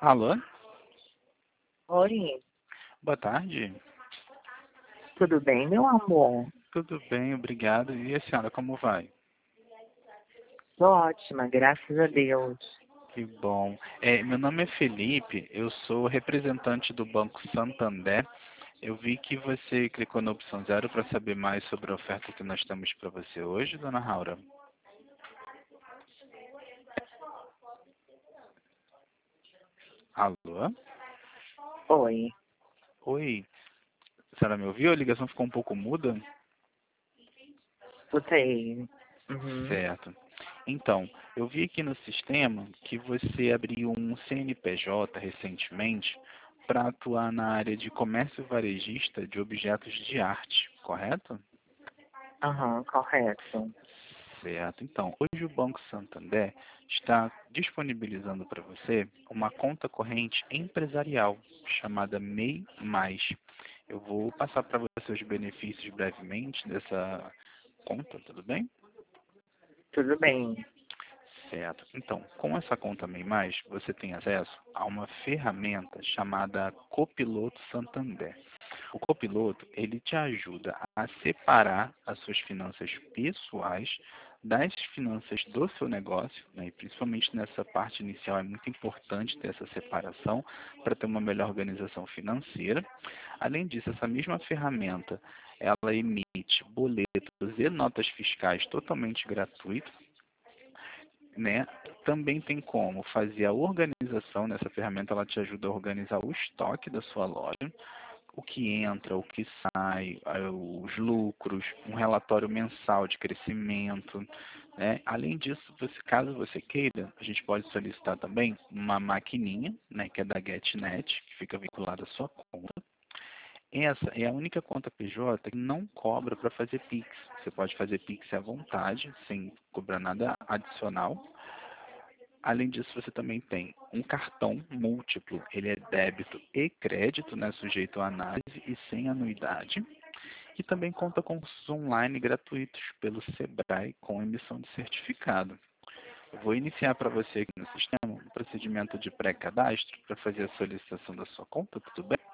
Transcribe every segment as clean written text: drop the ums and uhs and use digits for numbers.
Alô? Oi, Boa tarde. tudo bem, meu amor? Tudo bem, obrigado. E a senhora, como vai? Tô ótima, graças a Deus. Que bom. Meu nome é Felipe, eu sou representante do Banco Santander. Eu vi que você clicou na opção 0 para saber mais sobre a oferta que nós temos para você hoje, dona Raura. Alô? Oi, Oi, a senhora me ouviu? A ligação ficou um pouco muda? escutei. Uhum. Certo. Então, eu vi aqui no sistema que você abriu um CNPJ recentemente para atuar na área de comércio varejista de objetos de arte, correto? Aham, correto. Certo. Então, hoje o Banco Santander está disponibilizando para você uma conta corrente empresarial chamada MEI Mais. Eu vou passar para você os benefícios brevemente dessa conta, tudo bem? Tudo bem. Certo. Então, com essa conta MEI Mais, você tem acesso a uma ferramenta chamada Copiloto Santander. O copiloto, ele te ajuda a separar as suas finanças pessoais das finanças do seu negócio, né? E principalmente nessa parte inicial é muito importante ter essa separação para ter uma melhor organização financeira. Além disso, essa mesma ferramenta, ela emite boletos e notas fiscais totalmente gratuitos, né? Também tem como fazer a organização, nessa ferramenta ela te ajuda a organizar o estoque da sua loja, o que entra, o que sai, os lucros, um relatório mensal de crescimento, né? Além disso, caso você queira, a gente pode solicitar também uma maquininha, né, que é da GetNet, que fica vinculada à sua conta. Essa é a única conta PJ que não cobra para fazer Pix. Você pode fazer Pix à vontade, sem cobrar nada adicional. Além disso, você também tem um cartão múltiplo. Ele é débito e crédito, né, sujeito à análise e sem anuidade. E também conta com cursos online gratuitos pelo Sebrae com emissão de certificado. Eu vou iniciar para você aqui no sistema um procedimento de pré-cadastro para fazer a solicitação da sua conta, tudo bem?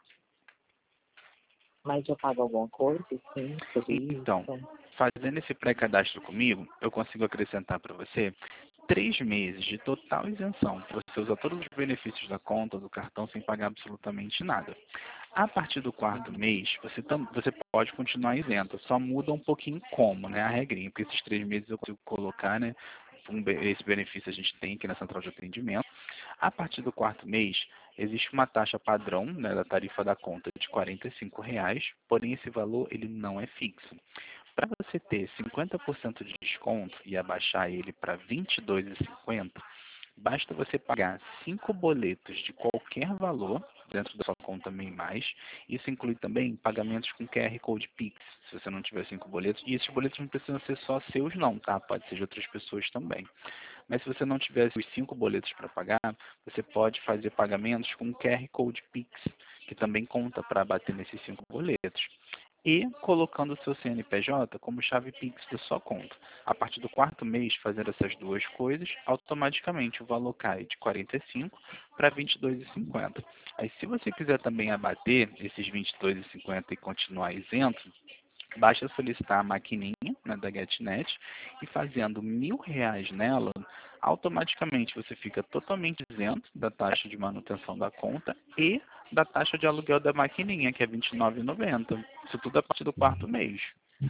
Mas eu pago alguma coisa, sim, sobre Então, isso? fazendo esse pré-cadastro comigo, eu consigo acrescentar para você 3 meses de total isenção, para você usar todos os benefícios da conta, do cartão, sem pagar absolutamente nada. A partir do quarto mês, você pode continuar isento, só muda um pouquinho como, né, a regrinha, porque esses 3 meses eu consigo colocar, né, esse benefício a gente tem aqui na central de atendimento. A partir do quarto mês, existe uma taxa padrão, né, da tarifa da conta de R$ 45, porém esse valor ele não é fixo. Para você ter 50% de desconto e abaixar ele para R$ 22,50, basta você pagar 5 boletos de qualquer valor dentro da sua conta MEI Mais. Isso inclui também pagamentos com QR Code Pix, se você não tiver 5 boletos. E esses boletos não precisam ser só seus não, tá? Pode ser de outras pessoas também. Mas se você não tiver os 5 boletos para pagar, você pode fazer pagamentos com QR Code Pix, que também conta para bater nesses 5 boletos. E colocando o seu CNPJ como chave Pix da sua conta. A partir do quarto mês, fazendo essas duas coisas, automaticamente o valor cai de 45 para 22,50. Aí, se você quiser também abater esses 22,50 e continuar isento, basta solicitar a maquininha, né, da GetNet e fazendo R$ 1.000 nela, automaticamente você fica totalmente isento da taxa de manutenção da conta e da taxa de aluguel da maquininha, que é R$ 29,90. Isso tudo a partir do quarto mês.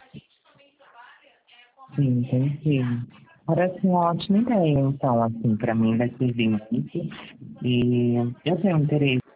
Sim, entendi. Parece uma ótima ideia, então, assim, para mim vai servir muito. E eu tenho interesse